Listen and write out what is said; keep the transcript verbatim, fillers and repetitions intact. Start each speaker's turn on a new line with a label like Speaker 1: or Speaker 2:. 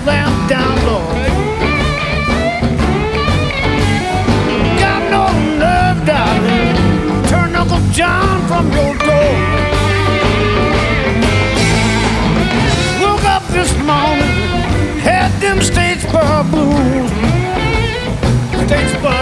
Speaker 1: lamp down low. Got no nerve, darling. Turn Uncle John from your door. Woke up this morning, had them Statesboro blues. Statesboro